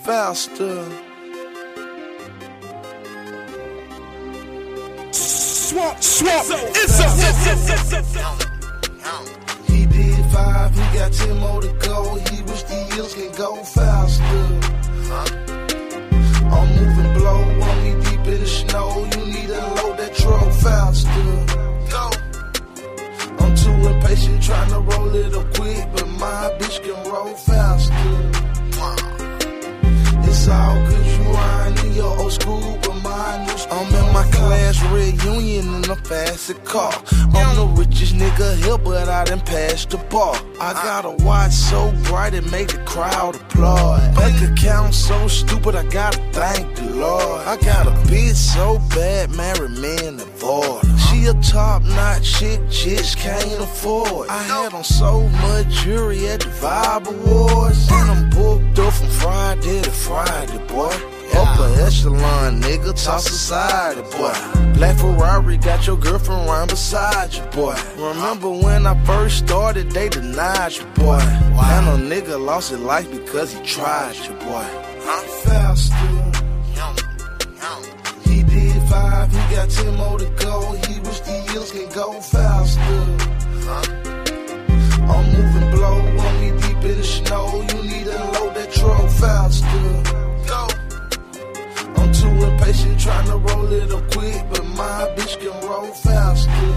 faster. Swamp, it's up. He did 5, he got 10 more to go. He wish the years can go faster. I'm moving blow, on me deep in the snow. You need to load that truck faster. I'm too impatient trying to roll it up quick, but my bitch can roll faster. It's all good you rhyme in your old school, but my new school. I'm in my class reunion in a fast car. I'm the richest nigga here, but I done passed the bar. I got a watch so bright it made the crowd applaud. Bank account so stupid, I gotta thank the Lord. I got a bitch so bad, married men avoid. She a top-notch chick, just can't afford. I had on so much jewelry at the Vibe Awards, and I'm booked up from Friday to Friday, boy. Upper echelon, nigga, toss society, boy. Black Ferrari got your girlfriend right beside you, boy. Remember when I first started, they denied you, boy. And a nigga lost his life because he tried you, boy. Faster. He did 5, he got 10 more to go. He wish the years can go faster. I'm moving blow, on me deep in the snow. You need to load that truck faster. I'm too impatient trying to roll it up quick, but my bitch can roll faster.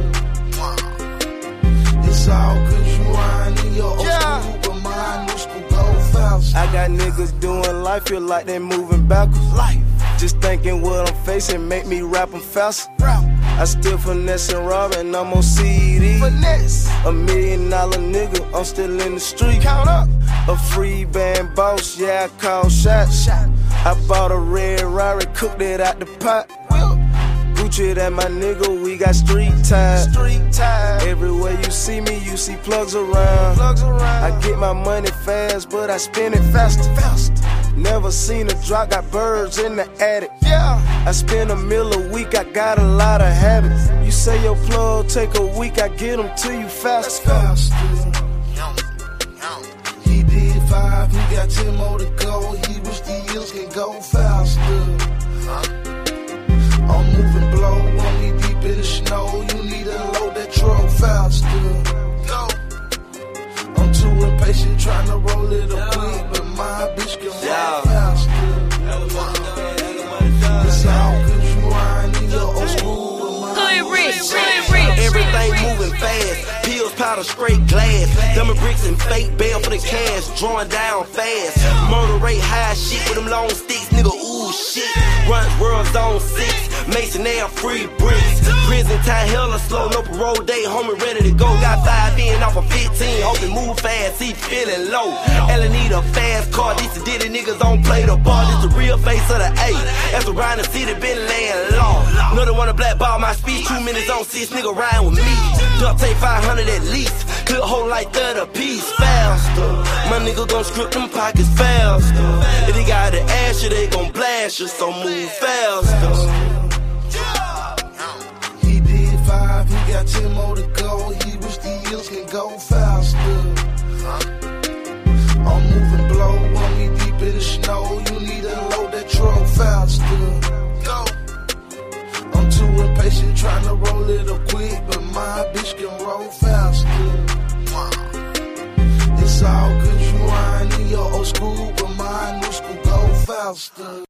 It's all good you rhyme in your old school, but my new school go faster. I got niggas doing life, feel like they moving backwards. Just thinking what I'm facing make me rapping faster. I still finesse and robbing, I'm on CD. Finesse. $1 million nigga, I'm still in the street. Count up. A free band boss, yeah, I call shots. I bought a red Rari, cooked it out the pot. Gucci, that my nigga, we got street time. Everywhere you see me, you see plugs around. I get my money fast, but I spend it faster. Never seen a drop, got birds in the attic. I spend $1 million a week, I got a lot of habits. You say your plug take a week, I get them to you faster. He did 5, he got 10 more to go. He wish the years can go faster. I'm moving blow, on me deep in the snow. You need to load that truck faster. I'm too impatient trying to roll it up quick, but my bitch can roll faster. It's all good you rhyme in your old school, but my Everything moving fast, pills, powder, straight glass. Dummy bricks and fake bail for the cash, drawing down fast. Murder rate high, shit with them long sticks, nigga, ooh shit. Runs World Zone 6, Mason Air, free bricks. Prison time, hella slow, no parole day, homie ready to go. Got 5 in off of 15, hoping move fast, he feeling low. Ellen need a fast car, these the Diddy niggas don't play the ball. This the real face of the A, that's around the city, been laying low. Another one to blackball my speech, 2 minutes on 6, nigga riding with me. Duck take 500 at least, clip hold like 30 piece faster. My nigga gon' script them pockets faster. If they got to ash you, they gon' blast you, so move faster. He did 5, he got 10 more to go. He wish the years can go faster. I'm moving blow, on me deep in the snow. You need to load that truck faster. I'm too impatient trying to roll it up quick, but my bitch can roll faster. It's all good you rhyme in your old school, but my new school go faster.